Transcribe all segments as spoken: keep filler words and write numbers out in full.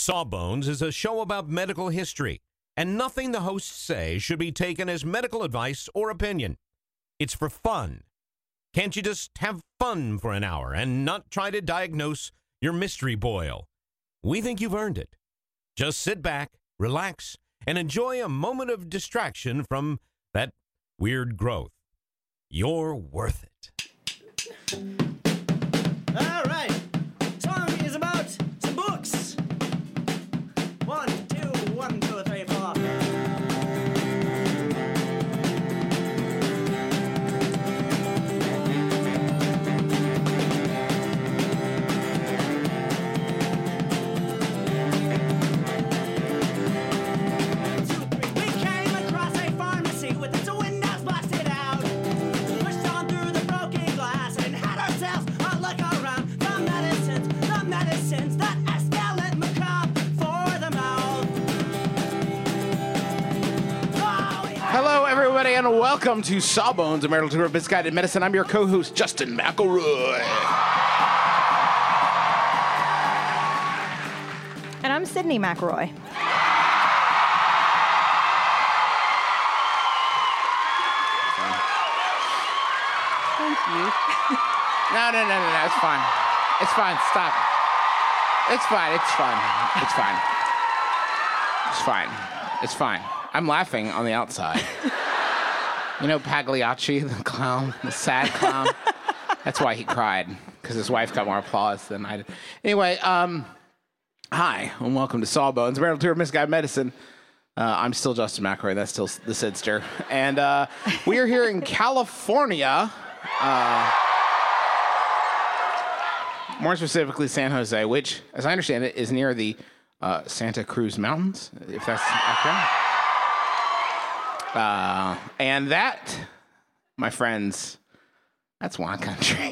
Sawbones is a show about medical history, and nothing the hosts say should be taken as medical advice or opinion. It's for fun. Can't you just have fun for an hour and not try to diagnose your mystery boil? We think you've earned it. Just sit back, relax, and enjoy a moment of distraction from that weird growth. You're worth it. All right. Song is about some books. One, two, one, two, three, four. Hello, everybody, and welcome to Sawbones, a marital tour of misguided medicine. I'm your co-host, Justin McElroy. And I'm Sydney McElroy. Thank you. No, no, no, no, no, it's fine. It's fine, stop. It's fine, it's fine, it's fine. It's fine, it's fine. I'm laughing on the outside. You know Pagliacci, the clown, the sad clown? That's why he cried, because his wife got more applause than I did. Anyway, um, hi, and welcome to Sawbones, a marital tour of misguided medicine. Uh, I'm still Justin McElroy, that's still the Sidster. And uh, we are here in California, uh, more specifically San Jose, which, as I understand it, is near the uh, Santa Cruz Mountains, if that's okay. Uh, and that, my friends, that's wine country.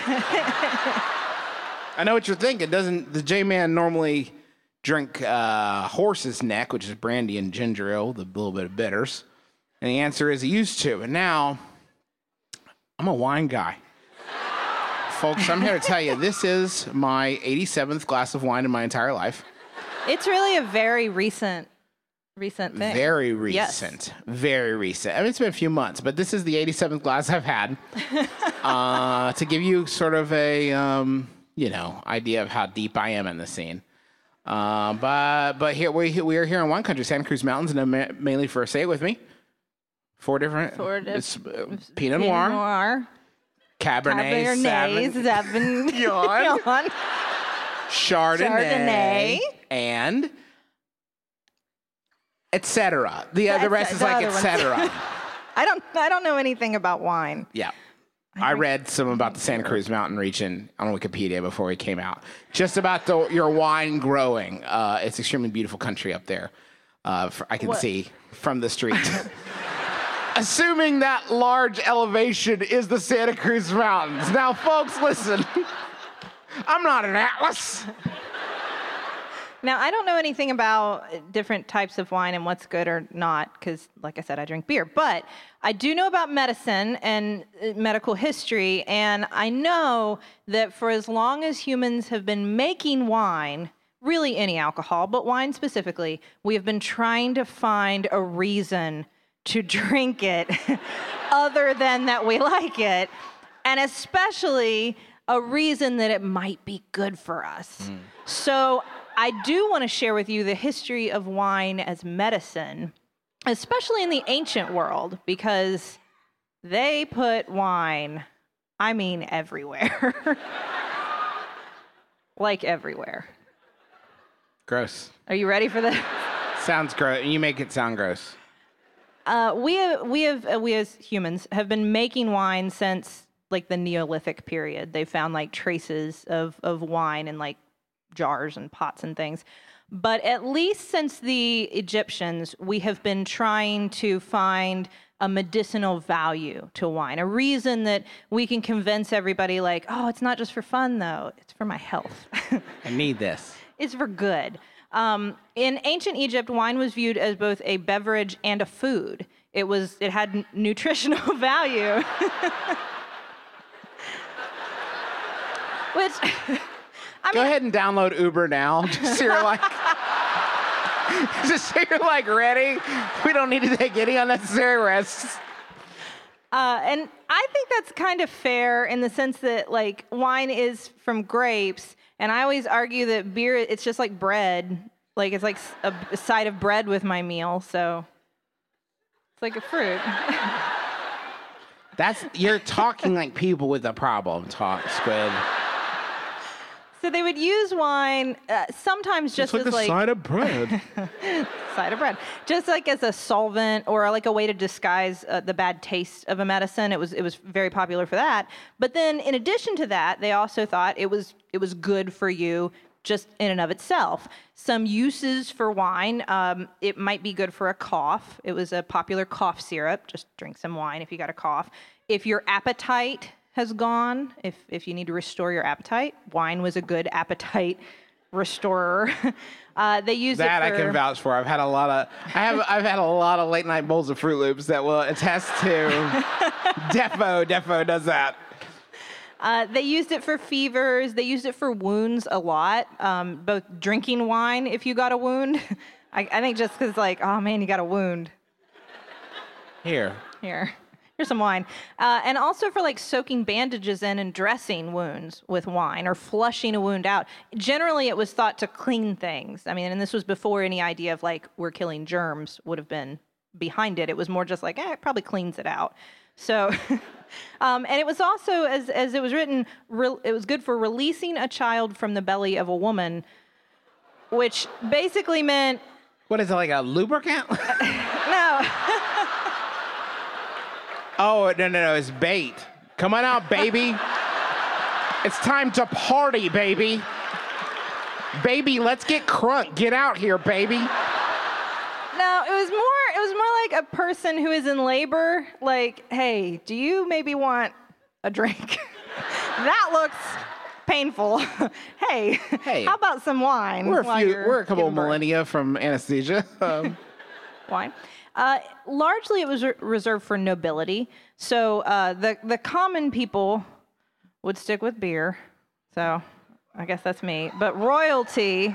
I know what you're thinking. Doesn't the J-Man normally drink uh, horse's neck, which is brandy and ginger ale, with a little bit of bitters? And the answer is he used to. And now, I'm a wine guy. Folks, I'm here to tell you, this is my eighty-seventh glass of wine in my entire life. It's really a very recent recent thing. Very recent. Yes. Very recent. I mean, it's been a few months, but this is the eighty-seventh glass I've had. uh, to give you sort of a, um, you know, idea of how deep I am in the scene. Uh, but but here we we are here in wine country, Santa Cruz Mountains, and I'm ma- mainly for, say it with me, four different. Four it's, uh, different. Pinot Noir. Pinot Noir. Cabernet, Cabernet Sauvignon, Sauvignon, Chardonnay, Chardonnay, and et cetera. The uh, the That's- rest is the like other et ones. cetera. I don't I don't know anything about wine. Yeah. I read some about the Santa Cruz Mountain region on Wikipedia before we came out. Just about the, your wine growing. Uh, it's extremely beautiful country up there. Uh, for, I can What? see from the street. Assuming that large elevation is the Santa Cruz Mountains. Now, folks, listen. I'm not an atlas. Now, I don't know anything about different types of wine and what's good or not, because, like I said, I drink beer. But I do know about medicine and uh, medical history, and I know that for as long as humans have been making wine, really any alcohol, but wine specifically, we have been trying to find a reason to drink it other than that we like it, and especially a reason that it might be good for us. Mm. So I do want to share with you the history of wine as medicine, especially in the ancient world, because they put wine, I mean, everywhere. Like everywhere. Gross. Are you ready for this? Sounds gross. You make it sound gross. Uh, we have, we have, uh, we as humans have been making wine since like the Neolithic period. They found like traces of, of wine in like jars and pots and things. But at least since the Egyptians, we have been trying to find a medicinal value to wine, a reason that we can convince everybody like, oh, it's not just for fun though, it's for my health. I need this. It's for good. Um, in ancient Egypt, wine was viewed as both a beverage and a food. It was, it had n- nutritional value. Which, I Go mean, ahead and download Uber now. Just so you're like, Just so you're like ready. We don't need to take any unnecessary risks. Uh, and I think that's kind of fair in the sense that, like, wine is from grapes, and I always argue that beer, it's just like bread. Like, it's like a, a side of bread with my meal, so it's like a fruit. That's, you're talking like people with a problem talk, Squid. So they would use wine uh, sometimes just It's like as a like side of bread. side of bread, just like as a solvent or like a way to disguise uh, the bad taste of a medicine. It was it was very popular for that. But then in addition to that, they also thought it was it was good for you just in and of itself. Some uses for wine, um, it might be good for a cough. It was a popular cough syrup. Just drink some wine if you got a cough. If your appetite has gone, if if you need to restore your appetite, wine was a good appetite restorer. uh, they use That it for, I can vouch for. I've had a lot of I have I've had a lot of late night bowls of Fruit Loops that will attest to Defo. Defo does that. Uh, they used it for fevers. They used it for wounds a lot. Um, both drinking wine if you got a wound. I, I think just because like, oh man, you got a wound. Here. Here. Here's some wine. Uh, and also for like soaking bandages in and dressing wounds with wine or flushing a wound out. Generally, it was thought to clean things. I mean, and this was before any idea of like we're killing germs would have been behind it. It was more just like, eh, it probably cleans it out. So, um, and it was also, as as it was written, re- it was good for releasing a child from the belly of a woman, which basically meant... What is it, like a lubricant? No. Oh, no, no, no, it's bait. Come on out, baby. It's time to party, baby. Baby, let's get crunk. Get out here, baby. No, it was more it was more like a person who is in labor, like, hey, do you maybe want a drink? That looks painful. hey, Hey. how about some wine? We're a while few, you're we're a couple giving birth? millennia from anesthesia. Um, Wine. Uh, largely, it was re- reserved for nobility. So uh, the the common people would stick with beer. So I guess that's me. But royalty,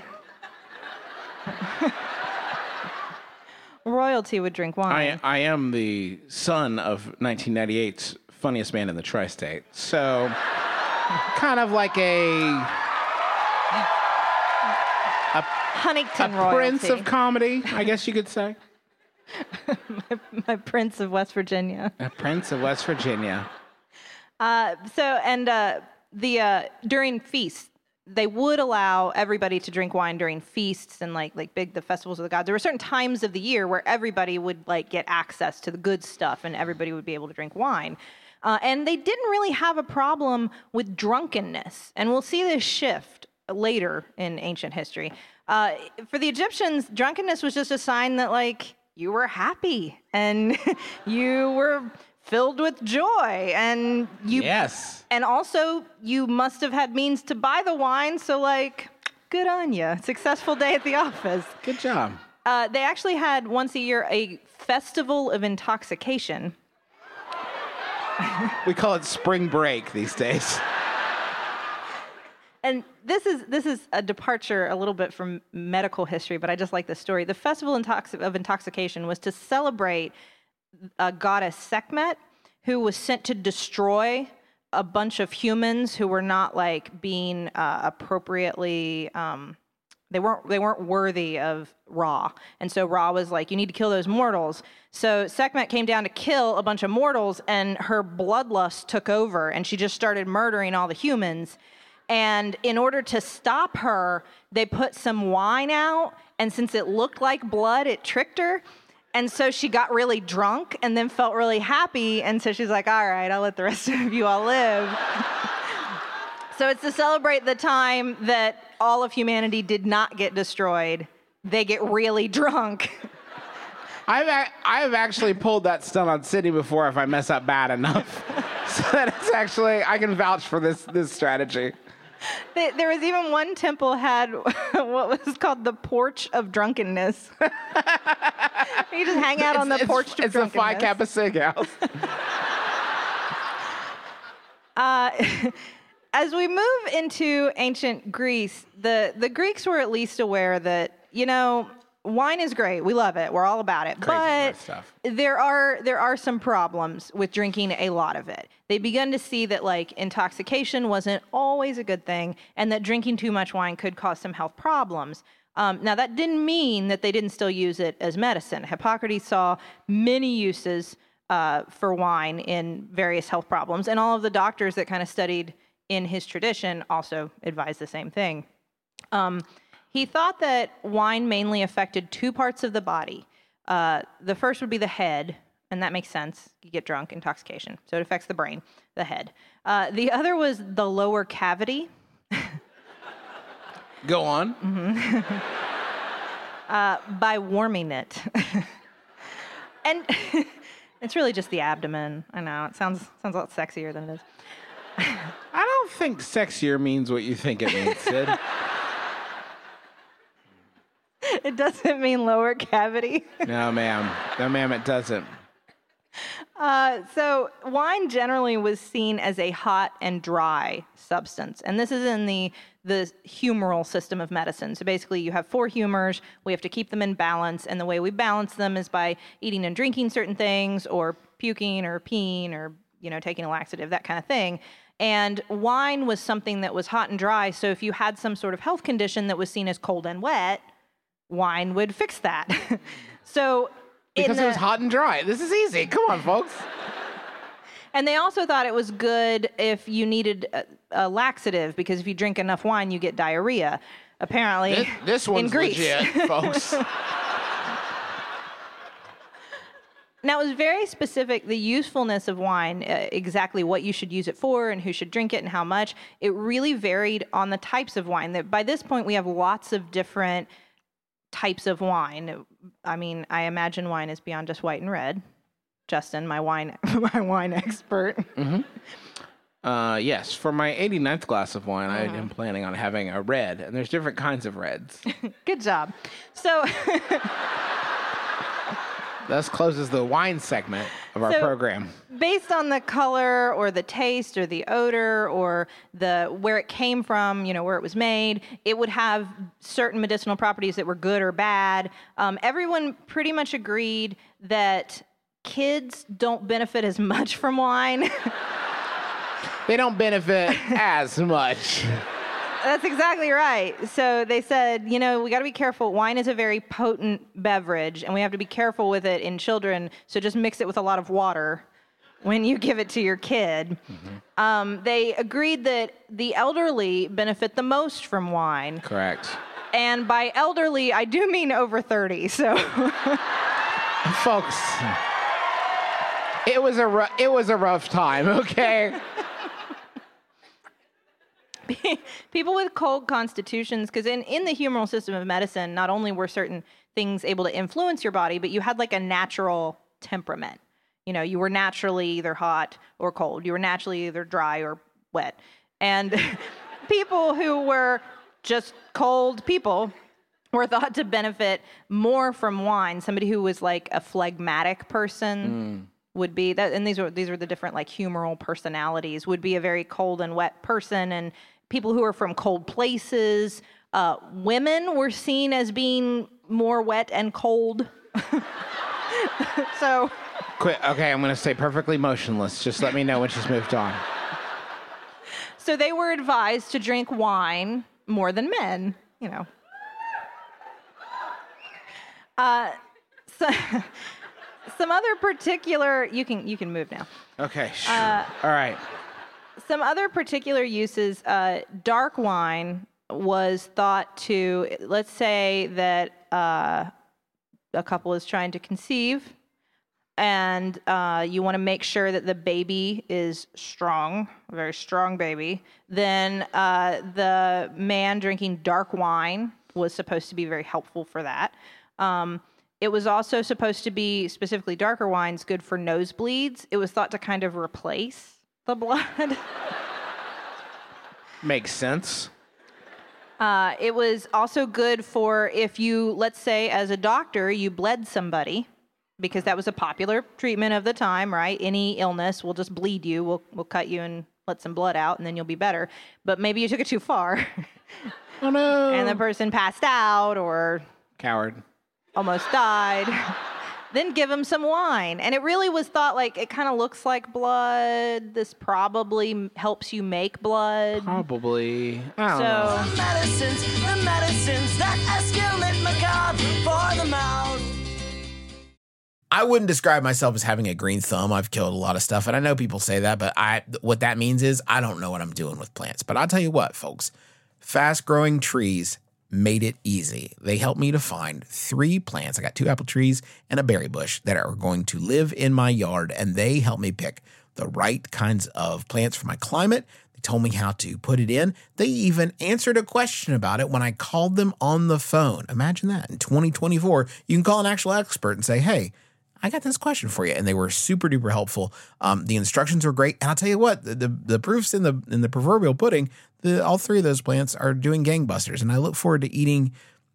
royalty would drink wine. I, I am the son of nineteen ninety-eight's funniest man in the tri-state. So kind of like a, a, Huntington a royalty. prince of comedy, I guess you could say. my, my prince of West Virginia. A prince of West Virginia. Uh, so and uh, the uh, during feasts, they would allow everybody to drink wine during feasts and like like big the festivals of the gods. There were certain times of the year where everybody would like get access to the good stuff and everybody would be able to drink wine. Uh, and they didn't really have a problem with drunkenness. And we'll see this shift later in ancient history. Uh, for the Egyptians, drunkenness was just a sign that like you were happy and you were filled with joy and you Yes. and also you must have had means to buy the wine, so like good on you. Successful day at the office. Good job. Uh, they actually had once a year a festival of intoxication. We call it spring break these days. And this is this is a departure a little bit from medical history, but I just like this story. The Festival Intox- of Intoxication was to celebrate a goddess Sekhmet, who was sent to destroy a bunch of humans who were not like being uh, appropriately. Um, they weren't they weren't worthy of Ra, and so Ra was like, "You need to kill those mortals." So Sekhmet came down to kill a bunch of mortals, and her bloodlust took over, and she just started murdering all the humans. And in order to stop her, they put some wine out, and since it looked like blood, it tricked her. And so she got really drunk and then felt really happy, and so she's like, all right, I'll let the rest of you all live. So it's to celebrate the time that all of humanity did not get destroyed. They get really drunk. I've a- I've actually pulled that stunt on Sydney before if I mess up bad enough. So that it's actually, I can vouch for this this strategy. They- There was even one temple had what was called the Porch of Drunkenness. You just hang out on the It's- porch it's, of it's a drunkenness. Phi Kappa Sig house. Uh, as we move into ancient Greece, the, the Greeks were at least aware that you know, wine is great. We love it. We're all about it. Crazy but hard stuff. there are there are some problems with drinking a lot of it. They begun to see that like intoxication wasn't always a good thing, and that drinking too much wine could cause some health problems. Um, now that didn't mean that they didn't still use it as medicine. Hippocrates saw many uses uh, for wine in various health problems, and all of the doctors that kind of studied in his tradition also advised the same thing. Um, He thought that wine mainly affected two parts of the body. Uh, the first would be the head, and that makes sense. You get drunk, intoxication. So it affects the brain, the head. Uh, the other was the lower cavity. Go on. uh, by warming it. And it's really just the abdomen. I know, it sounds, sounds a lot sexier than it is. I don't think sexier means what you think it means, Sid. It doesn't mean lower cavity. No, ma'am. No, ma'am, it doesn't. Uh, so wine generally was seen as a hot and dry substance. And this is in the, the humoral system of medicine. So basically you have four humors. We have to keep them in balance. And the way we balance them is by eating and drinking certain things, or puking or peeing, or, you know, taking a laxative, that kind of thing. And wine was something that was hot and dry. So if you had some sort of health condition that was seen as cold and wet, wine would fix that. So because the, it was hot and dry. This is easy. Come on, folks. And they also thought it was good if you needed a, a laxative, because if you drink enough wine, you get diarrhea. Apparently, This, this one's in Greece. legit, folks. Now, it was very specific, the usefulness of wine, uh, exactly what you should use it for and who should drink it and how much. It really varied on the types of wine. That by this point, we have lots of different types of wine. I mean, I imagine wine is beyond just white and red. Justin, my wine my wine expert. Mm-hmm. Uh, yes, for my eighty-ninth glass of wine, I am planning on having a red, and there's different kinds of reds. Good job. So Thus closes the wine segment of our So- program. based on the color or the taste or the odor or the where it came from, you know, where it was made, it would have certain medicinal properties that were good or bad. Um, everyone pretty much agreed that kids don't benefit as much from wine. They don't benefit as much. That's exactly right. So they said, you know, we got to be careful. Wine is a very potent beverage, and we have to be careful with it in children. So just mix it with a lot of water when you give it to your kid. Mm-hmm. Um, they agreed that the elderly benefit the most from wine. Correct. And by elderly, I do mean over thirty. So Folks, it was a ru- it was a rough time, okay? people with cold constitutions, because in, in the humoral system of medicine, not only were certain things able to influence your body, but you had like a natural temperament. You know, you were naturally either hot or cold. You were naturally either dry or wet. And people who were just cold people were thought to benefit more from wine. Somebody who was like a phlegmatic person mm. would be that, and these are these are the different like humoral personalities, would be a very cold and wet person. And people who are from cold places, uh, women were seen as being more wet and cold. So. Quit. Okay, I'm going to stay perfectly motionless. Just let me know when she's moved on. So they were advised to drink wine more than men, you know. Uh, so, some other particular, you can you can move now. Okay, sure. Uh, All right. Some other particular uses, uh, dark wine was thought to, let's say that uh, a couple is trying to conceive, and uh, you want to make sure that the baby is strong, a very strong baby, then uh, the man drinking dark wine was supposed to be very helpful for that. Um, it was also supposed to be, specifically darker wines, good for nosebleeds. It was thought to kind of replace the blood. Makes sense. Uh, it was also good for if you, let's say, as a doctor, you bled somebody, because that was a popular treatment of the time, right? Any illness, we'll just bleed you. We'll we'll cut you and let some blood out, and then you'll be better. But maybe you took it too far. Oh, no. And the person passed out or Coward. Almost died. Then give him some wine. And it really was thought like, it kind of looks like blood. This probably m- helps you make blood. Probably. I don't So, know. The medicines, the medicines that escalate macabre for the mouth. I wouldn't describe myself as having a green thumb. I've killed a lot of stuff, and I know people say that, but I what that means is I don't know what I'm doing with plants. But I'll tell you what, folks, fast-growing trees made it easy. They helped me to find three plants. I got two apple trees and a berry bush that are going to live in my yard, and they helped me pick the right kinds of plants for my climate. They told me how to put it in. They even answered a question about it when I called them on the phone. Imagine that. In twenty twenty-four, you can call an actual expert and say, hey, I got this question for you. And they were super duper helpful. Um, the instructions were great. And I'll tell you what, the, the, the proof's in the in the proverbial pudding. The, all three of those plants are doing gangbusters. And I look forward to eating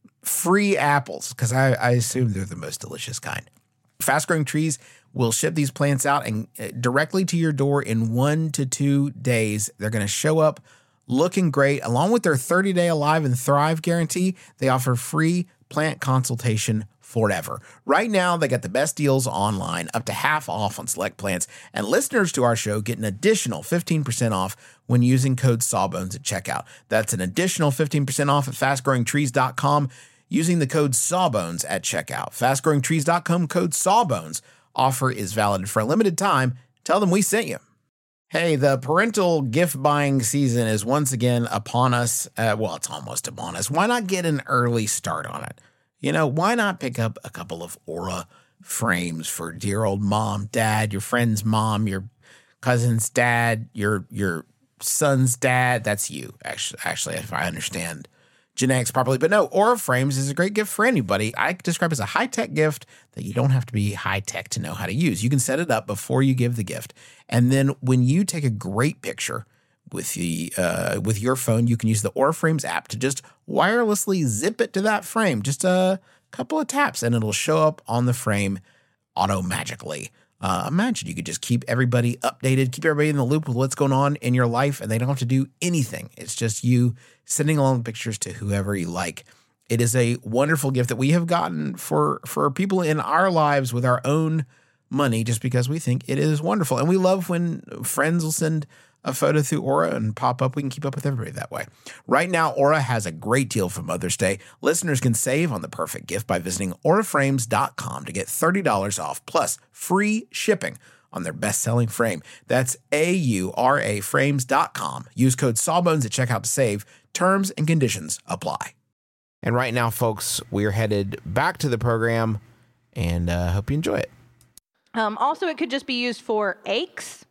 free apples because I, I assume they're the most delicious kind. Fast growing trees will ship these plants out and uh, directly to your door in one to two days. They're going to show up looking great. Along with their thirty day Alive and Thrive guarantee, they offer free plant consultation forever. Right now, they got the best deals online, up to half off on select plants, and listeners to our show get an additional fifteen percent off when using code Sawbones at checkout. That's an additional fifteen percent off at fast growing trees dot com using the code Sawbones at checkout. fast growing trees dot com code Sawbones. Offer is valid for a limited time. Tell them we sent you. Hey, the parental gift buying season is once again upon us. Uh, well, it's almost upon us. Why not get an early start on it? You know, why not pick up a couple of Aura frames for dear old mom, dad, your friend's mom, your cousin's dad, your your son's dad? That's you, actually, actually, if I understand genetics properly. But no, Aura frames is a great gift for anybody. I describe it as a high-tech gift that you don't have to be high-tech to know how to use. You can set it up before you give the gift. And then when you take a great picture with the uh, with your phone, you can use the Aura Frames app to just wirelessly zip it to that frame. Just a couple of taps, and it'll show up on the frame auto-magically. Uh, imagine you could just keep everybody updated, keep everybody in the loop with what's going on in your life, and they don't have to do anything. It's just you sending along pictures to whoever you like. It is a wonderful gift that we have gotten for, for people in our lives with our own money just because we think it is wonderful. And we love when friends will send a photo through Aura and pop up. We can keep up with everybody that way. Right now, Aura has a great deal for Mother's Day. Listeners can save on the perfect gift by visiting aura frames dot com to get thirty dollars off plus free shipping on their best-selling frame. That's A U R A frames dot com. Use code Sawbones at checkout to save. Terms and conditions apply. And right now, folks, we're headed back to the program, and I uh, hope you enjoy it. Um, also, it could just be used for aches.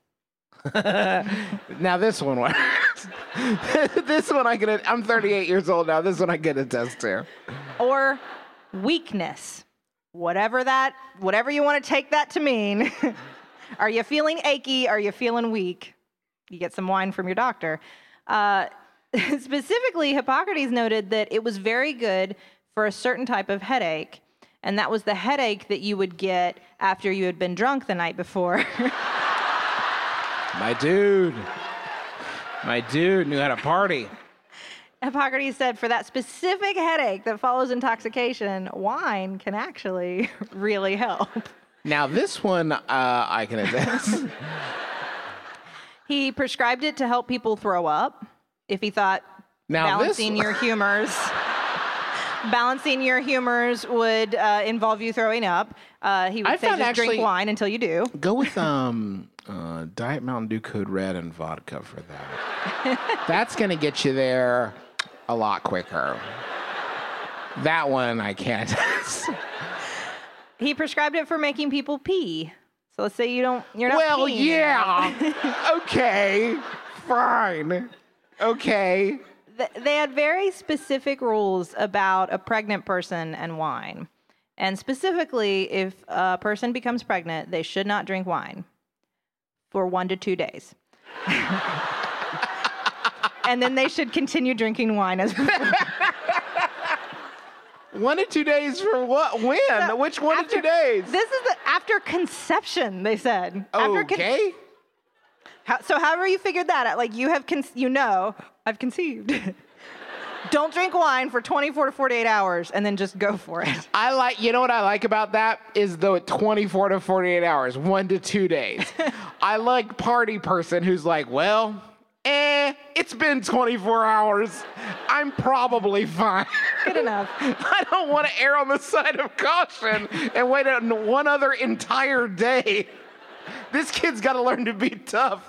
Now this one works. This one I can. I'm thirty-eight years old now. This one I can attest to. Or weakness. Whatever that, whatever you want to take that to mean. Are you feeling achy? Are you feeling weak? You get some wine from your doctor. Uh, specifically, Hippocrates noted that it was very good for a certain type of headache, and that was the headache that you would get after you had been drunk the night before. My dude. My dude knew how to party. Hippocrates said for that specific headache that follows intoxication, wine can actually really help. Now this one uh, I can attest. He prescribed it to help people throw up if he thought Now balancing this... your humors balancing your humors would uh, involve you throwing up. Uh, he would I say just actually, drink wine until you do. Go with um uh, Diet Mountain Dew Code Red and vodka for that. That's going to get you there a lot quicker. That one I can't. He prescribed it for making people pee. So let's say you don't, you're not Well, peeing. yeah. Okay. Fine. Okay. They had very specific rules about a pregnant person and wine. And specifically, if a person becomes pregnant, they should not drink wine for one to two days. And then they should continue drinking wine as before. One to two days for what? When? So Which one after, to two days? This is the, after conception, they said. After con- Okay. How, so however you figured that out, like you have, con- you know, I've conceived. Don't drink wine for twenty-four to forty-eight hours and then just go for it. I like, you know what I like about that is though twenty-four to forty-eight hours, one to two days. I like party person who's like, well, eh, it's been twenty-four hours. I'm probably fine. Good enough. I don't want to err on the side of caution and wait on one other entire day. This kid's got to learn to be tough.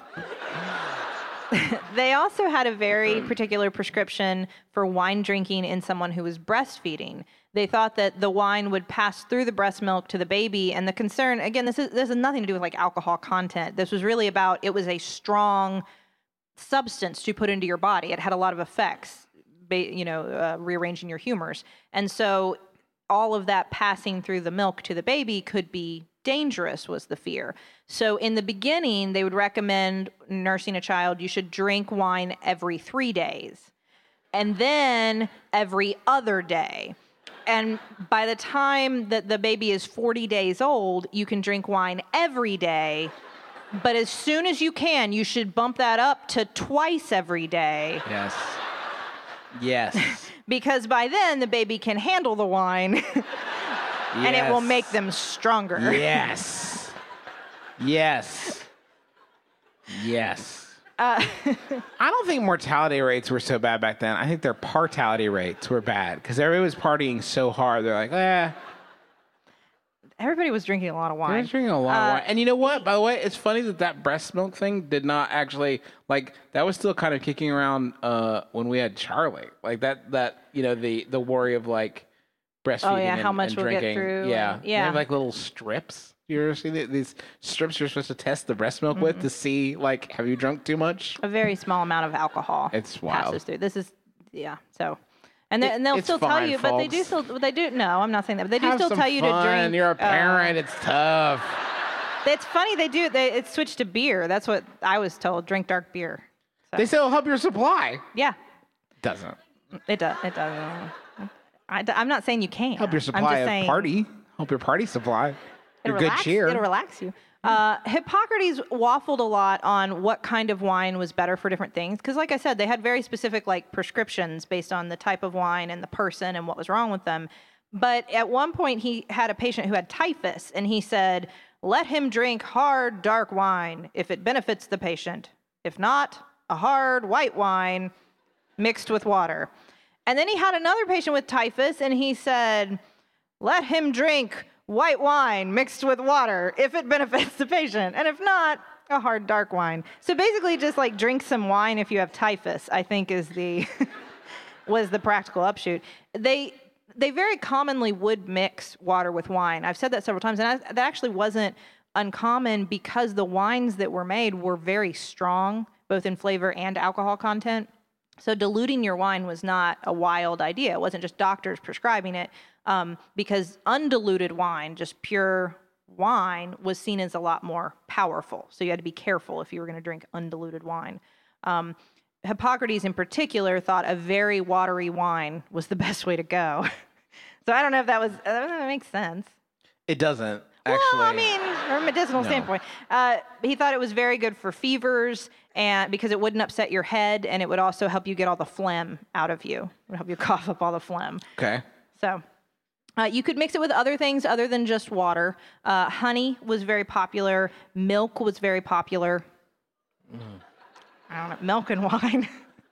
They also had a very particular prescription for wine drinking in someone who was breastfeeding. They thought that the wine would pass through the breast milk to the baby. And the concern, again, this, is, this has nothing to do with like alcohol content. This was really about, it was a strong substance to put into your body. It had a lot of effects, you know, uh, rearranging your humors. And so all of that passing through the milk to the baby could be dangerous, was the fear. So in the beginning, they would recommend nursing a child, you should drink wine every three days and then every other day. And by the time that the baby is forty days old, you can drink wine every day. But as soon as you can, you should bump that up to twice every day. Yes. Yes. Because by then, the baby can handle the wine. And it will make them stronger. Yes. Yes. Yes. Uh, I don't think mortality rates were so bad back then. I think their partality rates were bad because everybody was partying so hard. They're like, eh. Everybody was drinking a lot of wine. They're drinking a lot uh, of wine. And you know what? By the way, it's funny that that breast milk thing did not actually, like, that was still kind of kicking around uh, when we had Charlie. Like, that, that you know, the, the worry of, like, breastfeeding oh, yeah, and, how much and we'll drinking. get through. Yeah. And, yeah. They have, like, little strips. You ever seen it? These strips you're supposed to test the breast milk mm-hmm. with to see, like, have you drunk too much? A very small amount of alcohol it's wild. passes through. This is, yeah, so... And, they, it, and they'll still fine, tell you, folks. but they do still, they do, no, I'm not saying that, but they do Have still some tell you fun. to drink. You're a parent, uh, it's tough. It's funny, they do, they, it's switched to beer. That's what I was told, drink dark beer. So. They say it'll help your supply. Yeah. Doesn't. It does, it doesn't. I, I'm not saying you can't. Help your I'm supply just of saying, party. Help your party supply. Your relax, good cheer. It'll relax you. Uh, Hippocrates waffled a lot on what kind of wine was better for different things. Because like I said, they had very specific like prescriptions based on the type of wine and the person and what was wrong with them. But at one point he had a patient who had typhus and he said, let him drink hard, dark wine if it benefits the patient. If not, a hard white wine mixed with water. And then he had another patient with typhus and he said, let him drink white wine mixed with water if it benefits the patient. And if not, a hard dark wine. So basically just like drink some wine if you have typhus, I think is the, was the practical upshoot. They, they very commonly would mix water with wine. I've said that several times, and I, that actually wasn't uncommon because the wines that were made were very strong, both in flavor and alcohol content. So diluting your wine was not a wild idea. It wasn't just doctors prescribing it. Um, because undiluted wine, just pure wine, was seen as a lot more powerful. So you had to be careful if you were going to drink undiluted wine. Um, Hippocrates in particular thought a very watery wine was the best way to go. So I don't know if that was, uh, that makes sense. It doesn't, actually. Well, I mean, from a medicinal No. standpoint. Uh, he thought it was very good for fevers and because it wouldn't upset your head and it would also help you get all the phlegm out of you. It would help you cough up all the phlegm. Okay. So... Uh, you could mix it with other things other than just water. Uh, honey was very popular. Milk was very popular. Mm. I don't know, milk and wine.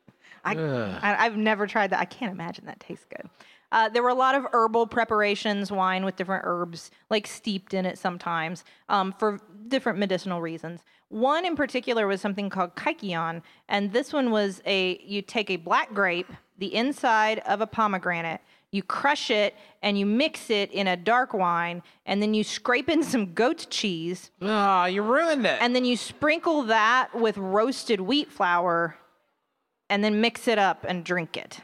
I, I, I've never tried that. I can't imagine that tastes good. Uh, there were a lot of herbal preparations, wine with different herbs, like steeped in it sometimes, um, for different medicinal reasons. One in particular was something called kykeon, and this one was a, you take a black grape, the inside of a pomegranate, you crush it and you mix it in a dark wine, and then you scrape in some goat cheese. Oh, you ruined it. And then you sprinkle that with roasted wheat flour, and then mix it up and drink it.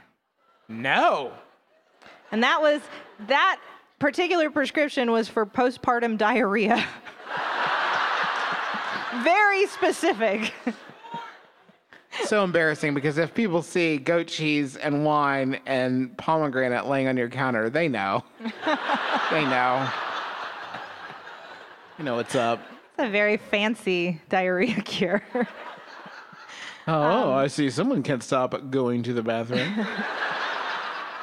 No. And that was, that particular prescription was for postpartum diarrhea. Very specific. So embarrassing because if people see goat cheese and wine and pomegranate laying on your counter, they know. They know. You know what's up. It's a very fancy diarrhea cure. Oh, um, I see. Someone can't stop going to the bathroom.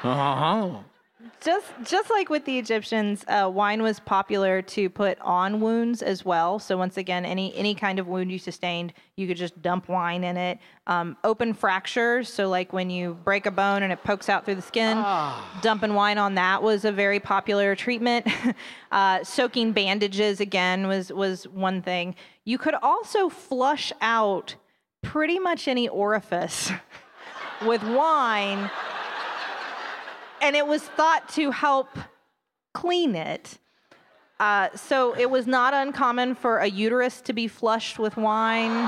Uh-huh. Just just like with the Egyptians, uh, wine was popular to put on wounds as well. So once again, any any kind of wound you sustained, you could just dump wine in it. Um, open fractures, so like when you break a bone and it pokes out through the skin, Ah. dumping wine on that was a very popular treatment. uh, soaking bandages again was was one thing. You could also flush out pretty much any orifice with wine. And it was thought to help clean it. Uh, so it was not uncommon for a uterus to be flushed with wine.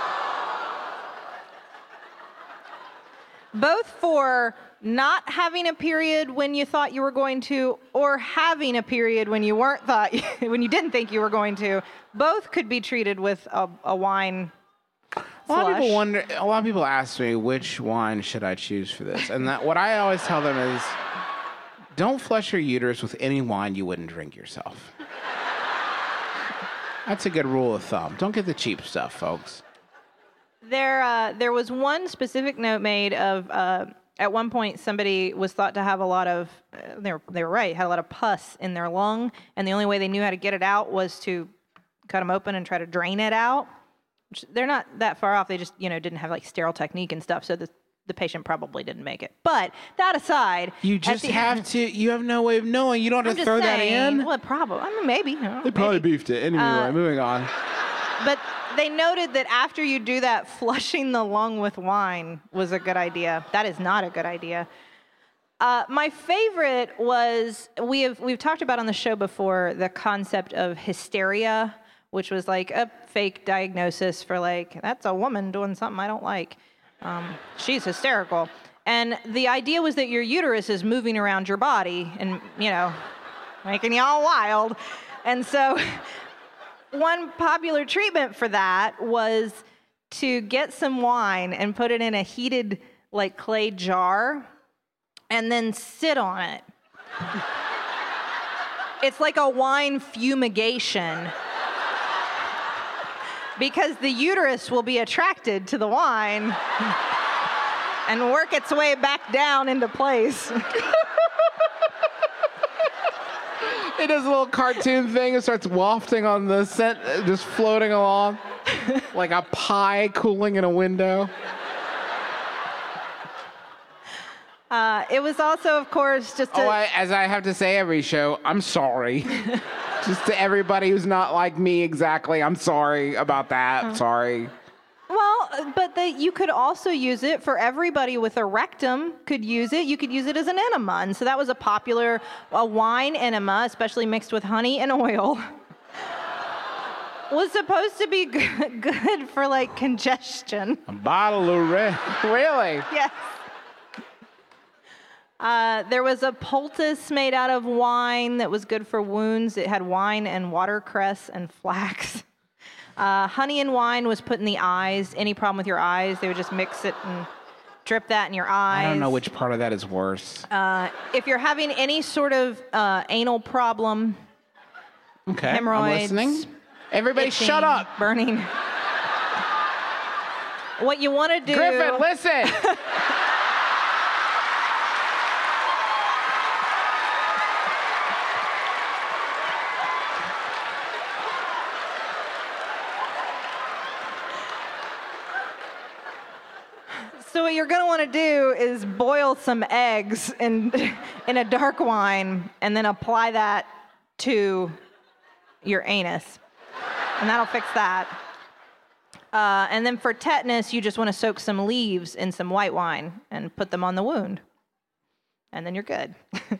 Both for not having a period when you thought you were going to, or having a period when you weren't thought when you didn't think you were going to. Both could be treated with a, a wine. A lot of Flush. people wonder. A lot of people ask me which wine should I choose for this, and that what I always tell them is, don't flush your uterus with any wine you wouldn't drink yourself. That's a good rule of thumb. Don't get the cheap stuff, folks. There, uh, there was one specific note made of. Uh, at one point, somebody was thought to have a lot of. Uh, they were they were right. Had a lot of pus in their lung, and the only way they knew how to get it out was to cut them open and try to drain it out. Which they're not that far off. They just you know didn't have like sterile technique and stuff, so the the patient probably didn't make it. But that aside, You at just the- have to. You have no way of knowing. You don't I'm have to just throw saying, that in. Well, probably. I mean, maybe. you know, They probably maybe. beefed it. Anyway, Uh, moving on. But they noted that after you do that, flushing the lung with wine was a good idea. That is not a good idea. Uh, my favorite was we have we've talked about on the show before the concept of hysteria, which was like a fake diagnosis for like that's a woman doing something I don't like. Um, she's hysterical, and the idea was that your uterus is moving around your body and you know making you all wild, and so. One popular treatment for that was to get some wine and put it in a heated, like, clay jar and then sit on it. It's like a wine fumigation because the uterus will be attracted to the wine and work its way back down into place. It does a little cartoon thing. It starts wafting on the scent, uh, just floating along like a pie cooling in a window. Uh, it was also, of course, just a, Oh, I, as I have to say every show, I'm sorry. Just to everybody who's not like me exactly, I'm sorry about that. Sorry. well, but the, you could also use it for everybody with a rectum could use it. You could use it as an enema. And so that was a popular a wine enema, especially mixed with honey and oil. Was supposed to be good, good for like congestion. A bottle of red. Really? Yes. Uh, there was a poultice made out of wine that was good for wounds. It had wine and watercress and flax. Uh, honey and wine was put in the eyes. Any problem with your eyes, they would just mix it and drip that in your eyes. I don't know which part of that is worse. Uh, if you're having any sort of uh, anal problem, Okay, hemorrhoids, I'm listening. Everybody itching, shut up. burning. What you want to do... Griffin, listen. So what you're gonna want to do is boil some eggs in in a dark wine, and then apply that to your anus, and that'll fix that. Uh, and then for tetanus, you just want to soak some leaves in some white wine and put them on the wound, and then you're good.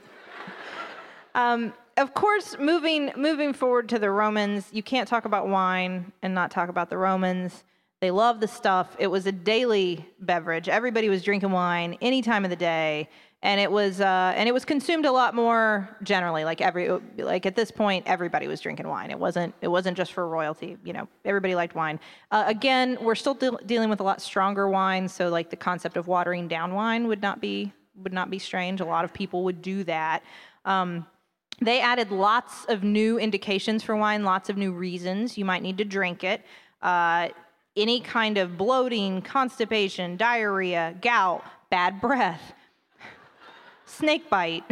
um, of course, moving moving forward to the Romans, you can't talk about wine and not talk about the Romans. They loved the stuff. It was a daily beverage. Everybody was drinking wine any time of the day, and it was uh, and it was consumed a lot more generally. Like every like at this point, everybody was drinking wine. It wasn't it wasn't just for royalty. You know, everybody liked wine. Uh, again, we're still de- dealing with a lot stronger wine, so like the concept of watering down wine would not be would not be strange. A lot of people would do that. Um, they added lots of new indications for wine, lots of new reasons you might need to drink it. Uh, any kind of bloating, constipation, diarrhea, gout, bad breath. snake bite,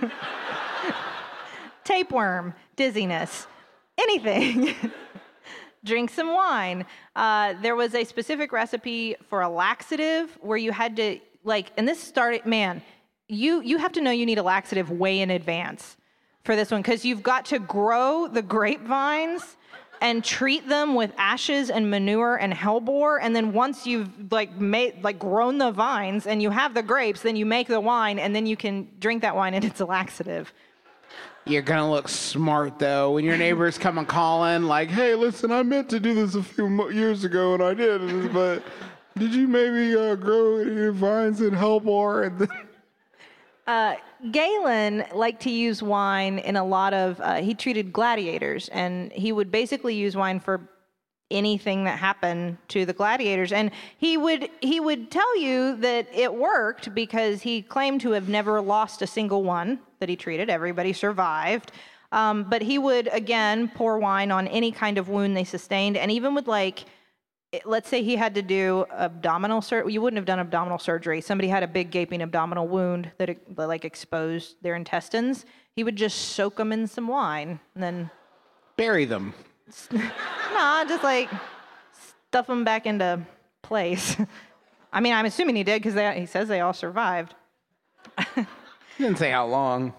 tapeworm, dizziness, anything. Drink some wine. Uh, there was a specific recipe for a laxative where you had to, like, and this started, man, you, you have to know you need a laxative way in advance for this one, because you've got to grow the grapevines and treat them with ashes and manure and hellebore, and then once you've like made like grown the vines and you have the grapes, then you make the wine, and then you can drink that wine, and it's a laxative. You're gonna look smart though when your neighbors come and call in, like, "Hey, listen, I meant to do this a few mo- years ago and I did, but did you maybe uh, grow any vines and hellebore?" And then Uh, Galen liked to use wine in a lot of, uh, he treated gladiators, and he would basically use wine for anything that happened to the gladiators. And he would, he would tell you that it worked because he claimed to have never lost a single one that he treated. Everybody survived. Um, but he would, again, pour wine on any kind of wound they sustained. And even with like, let's say he had to do abdominal surgery. You wouldn't have done abdominal surgery. Somebody had a big gaping abdominal wound that, that like exposed their intestines. He would just soak them in some wine and then bury them. nah, just like stuff them back into place. I mean, I'm assuming he did because he says they all survived. He didn't say how long.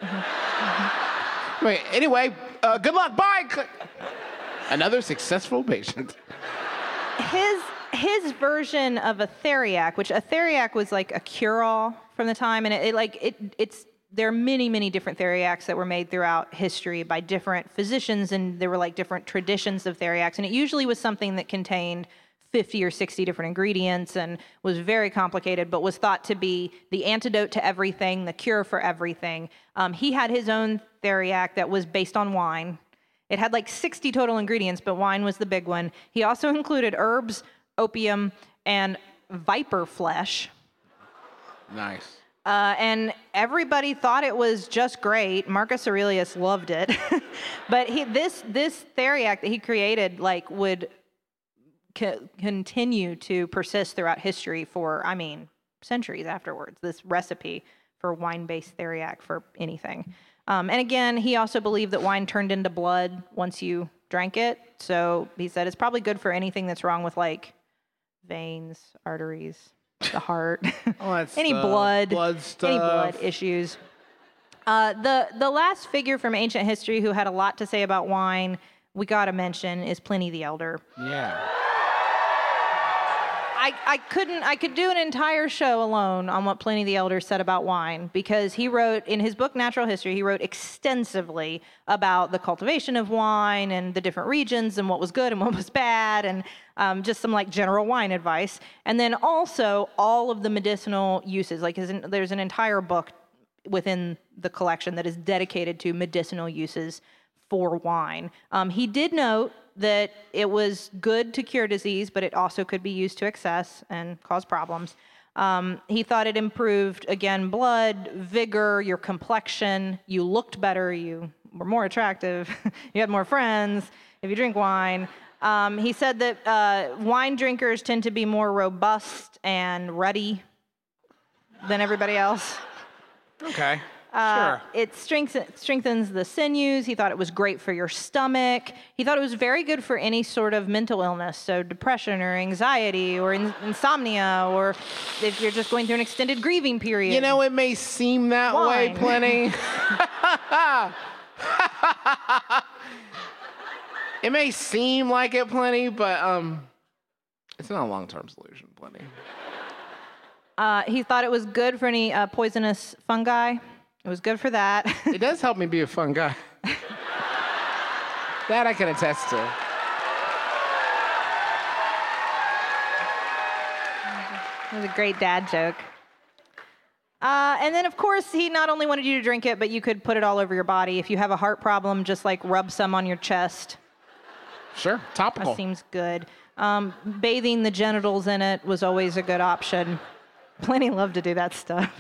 Wait, anyway, uh, good luck. Bye. Another successful patient. His his version of a theriac, which a theriac was like a cure-all from the time, and it, it like it it's there are many many different theriacs that were made throughout history by different physicians, and there were like different traditions of theriacs, and it usually was something that contained fifty or sixty different ingredients and was very complicated, but was thought to be the antidote to everything, the cure for everything. Um, he had his own theriac that was based on wine. It had like sixty total ingredients, but wine was the big one. He also included herbs, opium, and viper flesh. Nice. Uh, and everybody thought it was just great. Marcus Aurelius loved it. But he, this this theriac that he created like would co- continue to persist throughout history for, I mean, centuries afterwards, this recipe for wine-based theriac for anything. Um, and again, he also believed that wine turned into blood once you drank it. So he said it's probably good for anything that's wrong with like veins, arteries, the heart, All that any stuff, blood, blood stuff. any blood issues. Uh, the the last figure from ancient history who had a lot to say about wine, we gotta mention, is Pliny the Elder. Yeah. I, I couldn't, I could do an entire show alone on what Pliny the Elder said about wine, because he wrote, in his book, Natural History, he wrote extensively about the cultivation of wine and the different regions and what was good and what was bad, and um, just some like general wine advice. And then also all of the medicinal uses, like his, there's an entire book within the collection that is dedicated to medicinal uses for wine. Um, he did note that it was good to cure disease, but it also could be used to excess and cause problems. Um, he thought it improved, again, blood, vigor, your complexion. You looked better. You were more attractive. You had more friends if you drink wine. Um, he said that uh, wine drinkers tend to be more robust and ruddy than everybody else. Okay. Uh, Sure. It strengthens, strengthens the sinews. He thought it was great for your stomach. He thought it was very good for any sort of mental illness, so depression or anxiety or in, insomnia, or if you're just going through an extended grieving period. You know, it may seem that way, Wine. Pliny. It may seem like it, Pliny, but um, it's not a long-term solution, Pliny. Uh, he thought it was good for any uh, poisonous fungi. It was good for that. It does help me be a fun guy. That I can attest to. It was a great dad joke. Uh, and then, of course, he not only wanted you to drink it, but you could put it all over your body. If you have a heart problem, just like rub some on your chest. Sure, topical. That seems good. Um, bathing the genitals in it was always a good option. Pliny loved to do that stuff.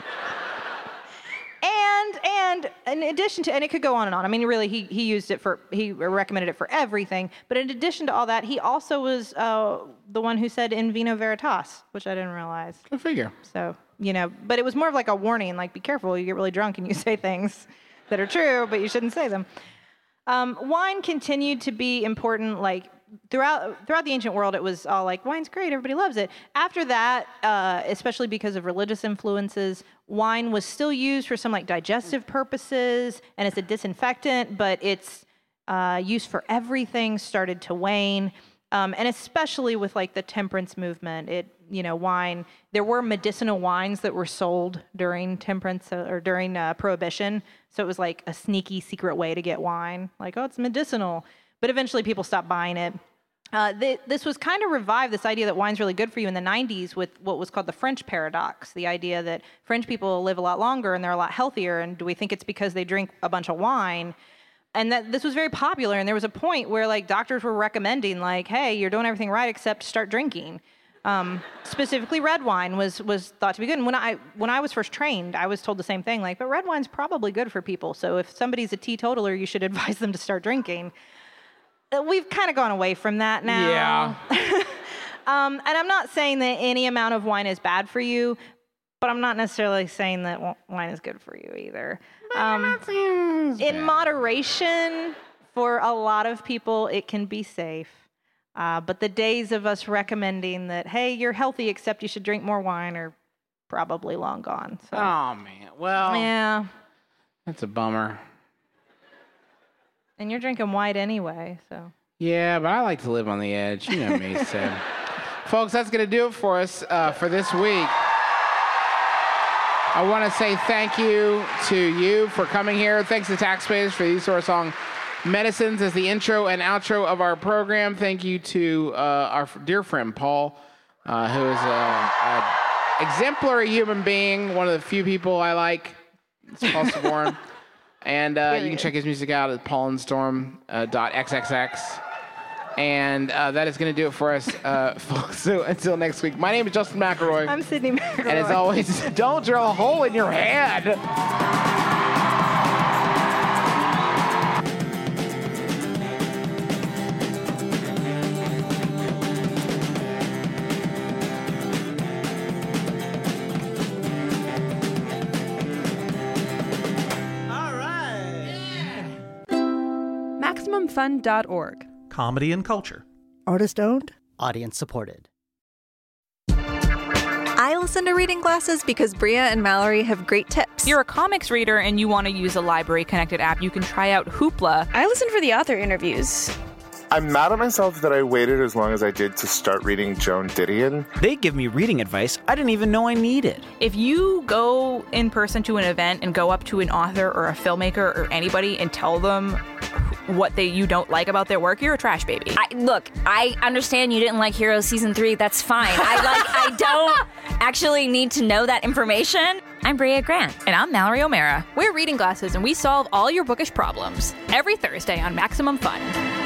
And and in addition to, and it could go on and on. I mean, really, he he used it for, he recommended it for everything. But in addition to all that, he also was uh, the one who said in vino veritas, which I didn't realize. Go figure. So you know, but it was more of like a warning, like, be careful, you get really drunk and you say things that are true, but you shouldn't say them. Um, wine continued to be important, like, throughout throughout the ancient world. It was all like, wine's great, everybody loves it. After that, uh, especially because of religious influences, wine was still used for some, like, digestive purposes, and it's a disinfectant, but its uh, use for everything started to wane. Um, and especially with, like, the temperance movement, it, you know, wine, there were medicinal wines that were sold during temperance uh, or during uh, Prohibition. So it was like a sneaky secret way to get wine. Like, oh, it's medicinal. But eventually people stopped buying it. Uh, th- this was kind of revived, this idea that wine's really good for you in the nineties with what was called the French paradox, the idea that French people live a lot longer and they're a lot healthier. And do we think it's because they drink a bunch of wine? And that this was very popular, and there was a point where, like, doctors were recommending, like, hey, you're doing everything right except start drinking. Um, specifically, red wine was was thought to be good. And when I when I was first trained, I was told the same thing, like, but red wine's probably good for people. So if somebody's a teetotaler, you should advise them to start drinking. Uh, We've kind of gone away from that now. Yeah. um, and I'm not saying that any amount of wine is bad for you, but I'm not necessarily saying that w- wine is good for you either. Um, in moderation, for a lot of people, it can be safe. Uh, but the days of us recommending that, hey, you're healthy, except you should drink more wine, are probably long gone. So. Oh, man. Well, Yeah. that's a bummer. And you're drinking white anyway, so. Yeah, but I like to live on the edge. You know me, so. Folks, that's going to do it for us uh, for this week. I want to say thank you to you for coming here. Thanks to Taxpayers for the use of our song Medicines as the intro and outro of our program. Thank you to uh, our dear friend Paul, uh, who is an exemplary human being, one of the few people I like. It's Paul Savorn. And uh, you can check his music out at paul and storm dot x x x. And uh, that is going to do it for us, uh, folks. So until next week, my name is Justin McElroy. I'm Sydney McElroy. And as always, don't drill a hole in your head. All right. Maximum Fun dot org. Comedy and culture. Artist owned. Audience supported. I listen to Reading Glasses because Bria and Mallory have great tips. You're a comics reader and you want to use a library-connected app, you can try out Hoopla. I listen for the author interviews. I'm mad at myself that I waited as long as I did to start reading Joan Didion. They give me reading advice I didn't even know I needed. If you go in person to an event and go up to an author or a filmmaker or anybody and tell them what they you don't like about their work, you're a trash baby. I, look, I understand you didn't like Heroes Season three. That's fine. I like. I don't actually need to know that information. I'm Bria Grant. And I'm Mallory O'Mara. We're Reading Glasses, and we solve all your bookish problems every Thursday on Maximum Fun.